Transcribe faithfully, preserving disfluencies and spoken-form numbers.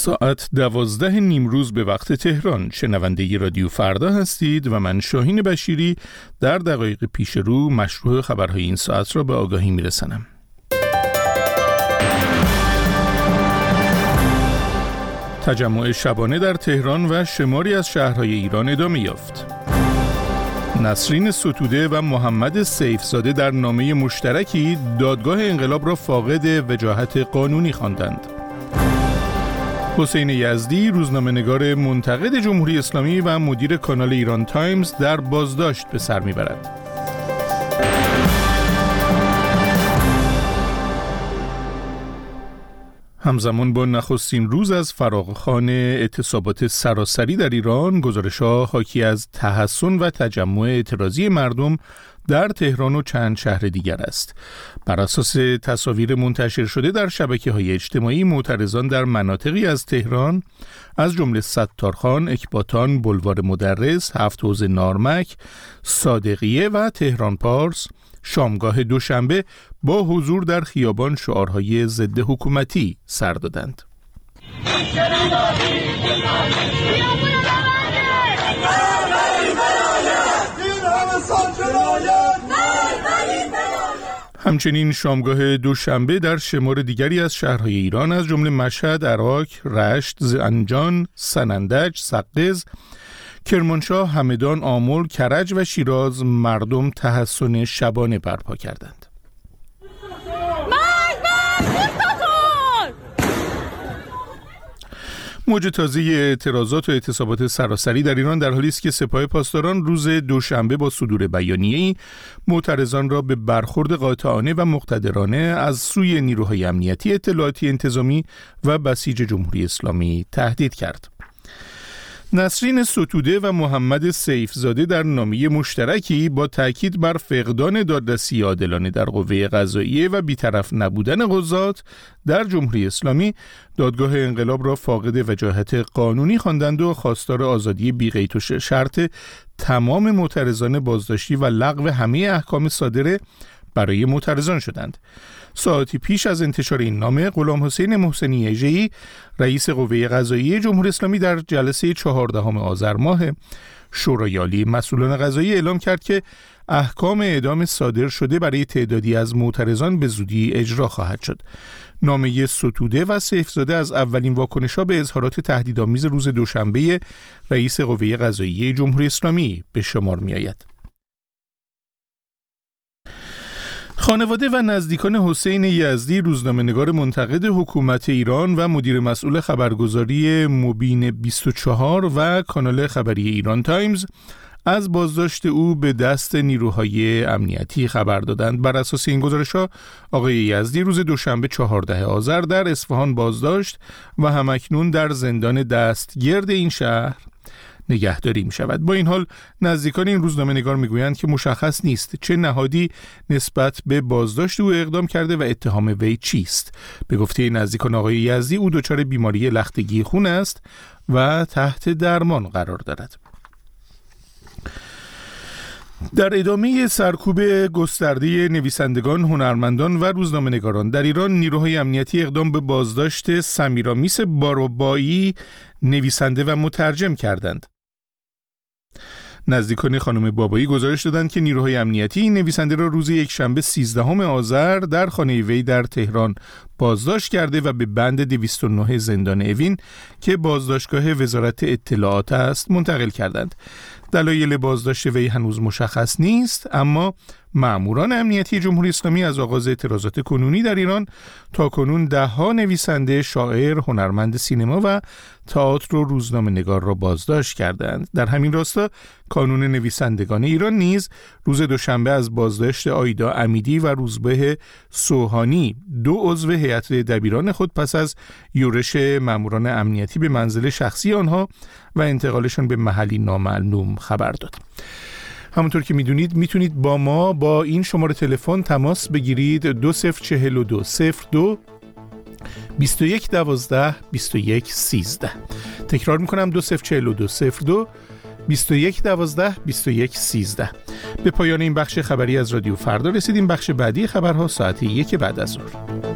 ساعت دوازده نیمروز به وقت تهران. شنونده رادیو فردا هستید و من شاهین بشیری در دقایق پیش رو مشروع خبرهای این ساعت را به آگاهی میرسانم. تجمع شبانه در تهران و شماری از شهرهای ایران ادامه یافت. نسرین ستوده و محمد سیفزاده در نامه مشترکی دادگاه انقلاب را فاقد وجاهت قانونی خواندند. حسین یزدی، روزنامه‌نگار منتقد جمهوری اسلامی و مدیر کانال ایران تایمز، در بازداشت به سر میبرد. همزمان با نخستین روز از فراغ‌خوان اعتصابات سراسری در ایران، گزارش‌ها حاکی از تحسن و تجمع اعتراضی مردم در تهران و چند شهر دیگر است. بر اساس تصاویر منتشر شده در شبکه‌های اجتماعی، معترضان در مناطقی از تهران از جمله ستارخان، اکباتان، بلوار مدرس، هفت حوض نارمک، صادقیه و تهران پارس شامگاه دوشنبه با حضور در خیابان شعارهای ضد حکومتی سر دادند. همچنین شامگاه دوشنبه در شمار دیگری از شهرهای ایران از جمله مشهد، عراق، رشت، زنجان، سنندج، سقز، کرمانشاه، همدان، آمل، کرج و شیراز مردم تحسن شبانه برپا کردند. موج تازه اعتراضات و اعتصابات سراسری در ایران در حالی است که سپاه پاسداران روز دوشنبه با صدور بیانیه‌ای معترضان را به برخورد قاطعانه و مقتدرانه از سوی نیروهای امنیتی، اطلاعاتی، انتظامی و بسیج جمهوری اسلامی تهدید کرد. نسرین ستوده و محمد سیفزاده در نامه مشترکی با تاکید بر فقدان دادرسی عادلانه در قوه قضاییه و بی‌طرف نبودن قضات در جمهوری اسلامی، دادگاه انقلاب را فاقد وجاهت قانونی خواندند و خواستار آزادی بی‌قید و شرط تمام معترضان بازداشتی و لغو همه احکام صادره برای معترضان شدند. ساعتی پیش از انتشار این نامه، غلام حسین محسنی اژه‌ای، رئیس قوه قضاییه جمهوری اسلامی، در جلسه چهاردهم آذر ماه شورای عالی مسئولان قضایی اعلام کرد که احکام اعدام صادر شده برای تعدادی از معترضان به زودی اجرا خواهد شد. نامه ستوده و سیفزاده از اولین واکنش‌ها به اظهارات تهدیدآمیز روز دوشنبه رئیس قوه قضاییه جمهوری اسلامی به شمار می‌آید. خانواده و نزدیکان حسین یزدی، روزنامه‌نگار منتقد حکومت ایران و مدیر مسئول خبرگزاری مبین بیست و چهار و کانال خبری ایران تایمز، از بازداشت او به دست نیروهای امنیتی خبر دادند. بر اساس این گزارش‌ها، آقای یزدی روز دوشنبه چهاردهم آذر در اصفهان بازداشت و همکنون در زندان دستگرد این شهر نگهداری می شود. با این حال نزدیکان این روزنامه‌نگار می گویند که مشخص نیست چه نهادی نسبت به بازداشت او اقدام کرده و اتهام وی چیست. به گفته نزدیکان آقای یزدی، او دچار بیماری لختگی خون است و تحت درمان قرار دارد. در ادامه سرکوب گسترده نویسندگان، هنرمندان و روزنامه‌نگاران در ایران، نیروهای امنیتی اقدام به بازداشت سمیرامیس باروبایی، نویسنده و مترجم کردند. نزدیکان خانم بابایی گزارش دادند که نیروهای امنیتی این نویسنده را روز یکشنبه سیزدهم آذر در خانه وی در تهران بازداشت کرده و به بند دویست و نه زندان اوین که بازداشتگاه وزارت اطلاعات است منتقل کردند. دلایل بازداشت وی هنوز مشخص نیست، اما ماموران امنیتی جمهوری اسلامی از آغاز اعتراضات کنونی در ایران تا کنون ده ها نویسنده، شاعر، هنرمند سینما و تئاتر و روزنامه‌نگار را بازداشت کردند. در همین راستا کانون نویسندگان ایران نیز روز دوشنبه از بازداشت آیدا امیدی و روزبه سوهانی، دو عضو هیئت دبیران خود، پس از یورش ماموران امنیتی به منزل شخصی آنها و انتقالشان به محلی نامعلوم خبر داد. همونطور که میدونید میتونید با ما با این شماره تلفن تماس بگیرید: دو صفر چهل و دو صفر دو بیست و یک دوازده بیست و یک سیزده. تکرار میکنم: دو صفر چهل و دو صفر دو بیست و یک دوازده بیست و یک سیزده. به پایان این بخش خبری از رادیو فردا رسیدیم. بخش بعدی خبرها ساعت یک بعد از ظهر.